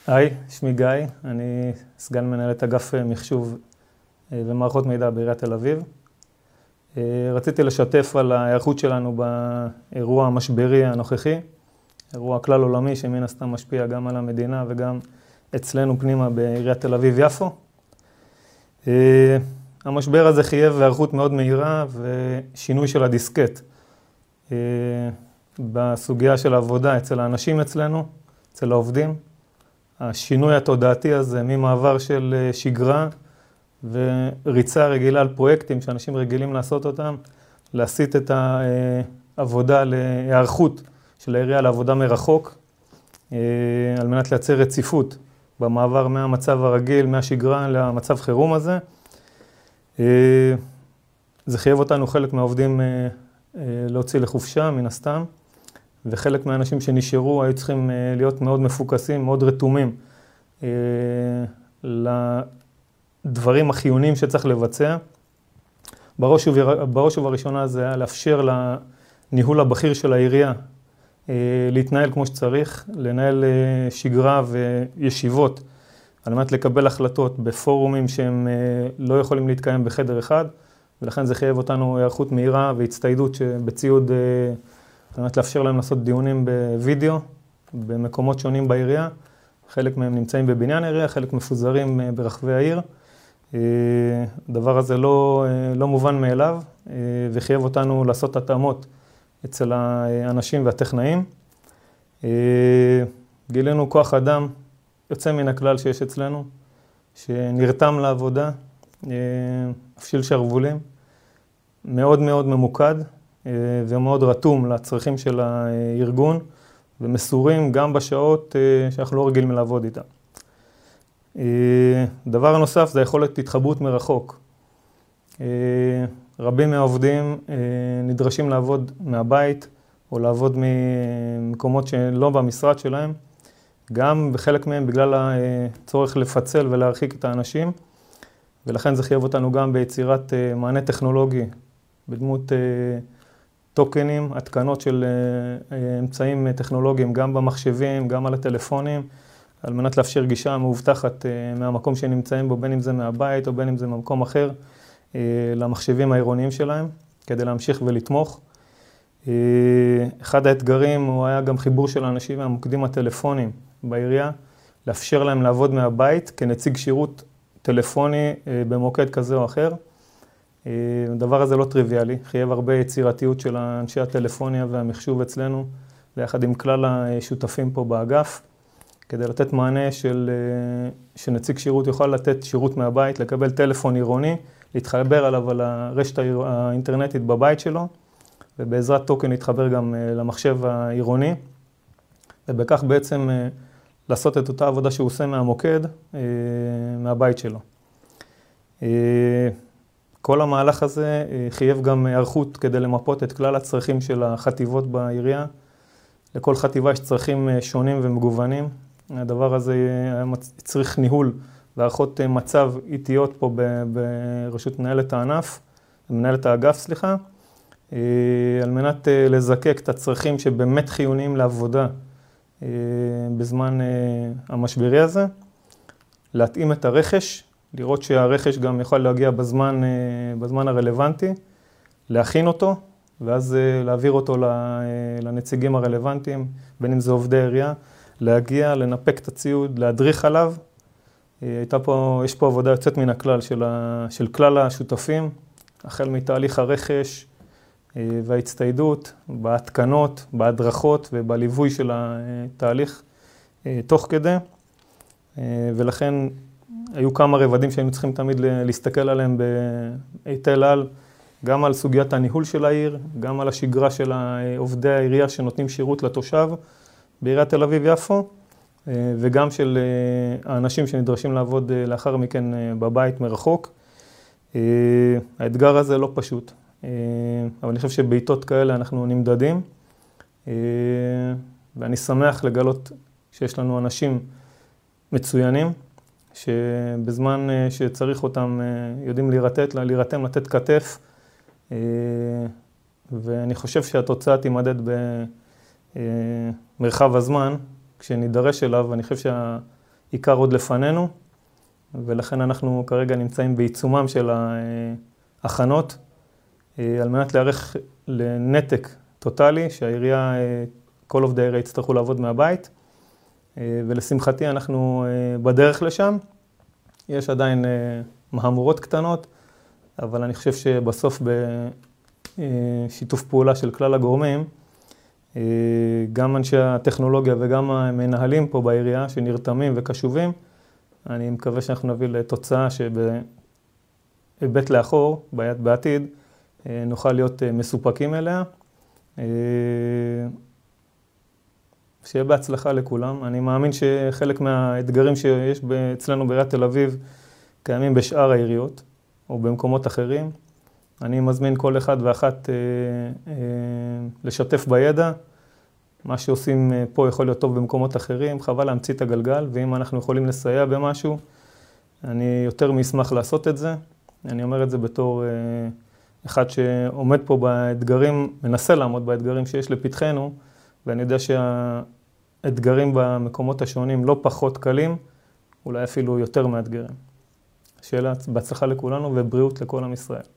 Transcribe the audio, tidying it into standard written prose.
היי, שמי גיא, אני סגן מנהלת אגף מחשוב ומערכות מידע בעיריית תל אביב. רציתי לשתף על ההיערכות שלנו באירוע המשברי הנוכחי, אירוע כלל עולמי שמן הסתם משפיע גם על המדינה וגם אצלנו פנימה בעיריית תל אביב-יפו. המשבר הזה חייב היערכות מאוד מהירה ושינוי של הדיסקט בסוגיה של העבודה אצל האנשים אצלנו, אצל העובדים. השינוי התודעתי הזה ממעבר של שגרה וריצה רגילה על פרויקטים שאנשים רגילים לעשות אותם, להסיט את העבודה להיערכות של העירייה לעבודה מרחוק, על מנת לייצר רציפות במעבר מהמצב הרגיל, מהשגרה למצב חירום הזה. זה חייב אותנו חלק מהעובדים להוציא לחופשה מן הסתם, וחלק מהאנשים שנשארו היו צריכים להיות מאוד מפוקסים, מאוד רתומים לדברים החיוניים שצריך לבצע. בראש ובראשונה זה היה לאפשר לניהול הבכיר של העירייה להתנהל כמו שצריך, לנהל שגרה וישיבות על מנת לקבל החלטות בפורומים שהם לא יכולים להתקיים בחדר אחד, ולכן זה חייב אותנו היערכות מהירה והצטיידות שבציוד על מנת לאפשר להם לעשות דיונים בווידאו, במקומות שונים בעירייה. חלק מהם נמצאים בבניין העירייה, חלק מפוזרים ברחבי העיר. הדבר הזה לא מובן מאליו, וחייב אותנו לעשות התאמות אצל האנשים והטכנאים. גילינו כוח אדם יוצא מן הכלל שיש אצלנו, שנרתם לעבודה, הפשיל שרוולים, מאוד מאוד ממוקד, ומאוד רתום לצרכים של הארגון, ומסורים גם בשעות שאנחנו לא רגילים לעבוד איתה. דבר נוסף זה יכולת התחברות מרחוק. רבים מהעובדים נדרשים לעבוד מהבית, או לעבוד ממקומות שלא במשרד שלהם, גם בחלק מהם בגלל הצורך לפצל ולהרחיק את האנשים, ולכן זה חייב אותנו גם ביצירת מענה טכנולוגי, בדמות טוקנים, התקנות של אמצעים טכנולוגיים, גם במחשבים, גם על הטלפונים, על מנת לאפשר גישה מאובטחת מהמקום שנמצאים בו, בין אם זה מהבית או בין אם זה ממקום אחר, למחשבים העירוניים שלהם, כדי להמשיך ולתמוך. אחד האתגרים הוא היה גם חיבור של האנשים מהמוקדים הטלפונים בעירייה, לאפשר להם לעבוד מהבית כנציג שירות טלפוני במוקד כזה או אחר. הדבר הזה לא טריוויאלי, חייב הרבה יצירתיות של אנשי הטלפוניה והמחשוב אצלנו, ביחד עם כלל השותפים פה באגף, כדי לתת מענה שנציג שירות יוכל לתת שירות מהבית, לקבל טלפון עירוני, להתחבר עליו על הרשת האינטרנטית בבית שלו, ובעזרת טוקן להתחבר גם למחשב העירוני, ובכך בעצם לעשות את אותה עבודה שהוא עושה מהמוקד, מהבית שלו. כל המהלך הזה חייב גם היערכות כדי למפות את כלל הצרכים של החטיבות בעירייה. לכל חטיבה יש צרכים שונים ומגוונים. הדבר הזה צריך ניהול והערכות מצב איטיות פה ברשות מנהלת הענף, מנהלת האגף, סליחה, על מנת לזקק את הצרכים שבאמת חיוניים לעבודה בזמן המשברי הזה, להתאים את הרכש, לראות שהרכש גם יכול להגיע בזמן הרלוונטי, להכין אותו, ואז להעביר אותו לנציגים הרלוונטיים, בין אם זה עובדי העירייה, להגיע, לנפק את הציוד, להדריך עליו. יש פה עבודה יוצאת מן הכלל של כלל השותפים, החל מתהליך הרכש וההצטיידות, בהתקנות, בהדרכות ובליווי של התהליך תוך כדי, ולכן היו כמה רבדים שהיינו צריכים תמיד להסתכל עליהם בהיטל על, גם על סוגיית הניהול של העיר, גם על השגרה של עובדי העירייה שנותנים שירות לתושב בעיריית תל אביב-יפו, וגם של האנשים שנדרשים לעבוד לאחר מכן בבית מרחוק. האתגר הזה לא פשוט, אבל אני חושב שבעיתות כאלה אנחנו נמדדים, ואני שמח לגלות שיש לנו אנשים מצוינים, שבזמן שצריך אותם יודעים להירתם, לתת כתף, ואני חושב שהתוצאה תימדד במרחב הזמן, כשנידרש אליו. אני חושב עיקר עוד לפנינו, ולכן אנחנו כרגע נמצאים בעיצומם של ההכנות, על מנת להיערך לנתק טוטלי, שהעירייה, כל עובדי העירייה יצטרכו לעבוד מהבית, ולשמחתי אנחנו בדרך לשם. יש עדיין מהמורות קטנות, אבל אני חושב שבסוף בשיתוף פעולה של כלל הגורמים, גם אנשי הטכנולוגיה וגם המנהלים פה בעירייה שנרתמים וקשובים, אני מקווה שאנחנו נביא לתוצאה שבהיבט לאחור, בעתיד, נוכל להיות מסופקים אליה. שיהיה בהצלחה לכולם. אני מאמין שחלק מהאתגרים שיש אצלנו בעיריית תל אביב קיימים בשאר העיריות או במקומות אחרים. אני מזמין כל אחד ואחת לשתף בידע. מה שעושים פה יכול להיות טוב במקומות אחרים, חבל להמציא את הגלגל, ואם אנחנו יכולים לסייע במשהו, אני יותר מאשמח לעשות את זה. אני אומר את זה בתור אחד שעומד פה באתגרים, מנסה לעמוד באתגרים שיש לפתחנו, ואני יודע שהאתגרים במקומות השונים לא פחות קלים, אולי אפילו יותר מאתגרים. שאלה, בהצלחה לכולנו ובריאות לכל עם ישראל.